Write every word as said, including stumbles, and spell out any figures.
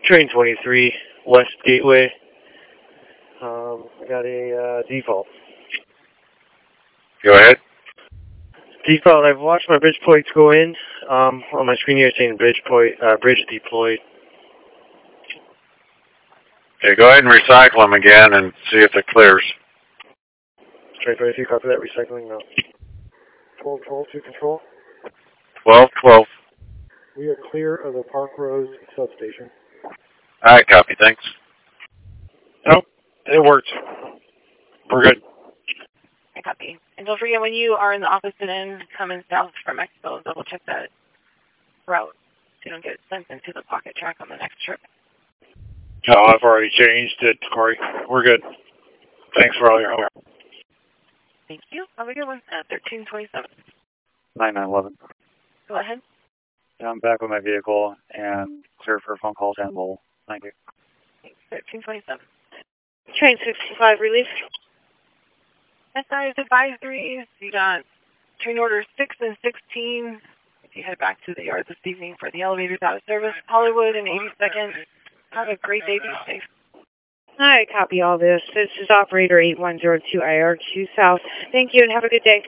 Train twenty-three, West Gateway. Um, I got a uh, default. Go ahead. Default, I've watched my bridge points go in. Um, on my screen here saying bridge point, uh, bridge deployed. Okay, go ahead and recycle them again and see if it clears. Train twenty-three, copy that, recycling now. twelve twelve to control. twelve twelve. We are clear of the Park Rose substation. Alright, copy, thanks. No, it worked. We're good. I copy. And don't forget, when you are in the opposite end coming south from Mexico, double check that route so you don't get sent into the pocket track on the next trip. Oh, I've already changed it, Corey. We're good. Thanks for all your help. Thank you. Have a good one. Uh, thirteen twenty-seven. nine nine eleven. Go ahead. Yeah, I'm back with my vehicle and clear for phone calls and mobile. Thank you. Thanks. thirteen twenty-seven. Train sixty-five, relief. S I S advisories. You got train orders six and sixteen. If you head back to the yard this evening for the elevators out of service, Hollywood and eighty-second. Have a great day. Be safe. I copy all this. This is operator eight one zero two I R two South. Thank you and have a good day.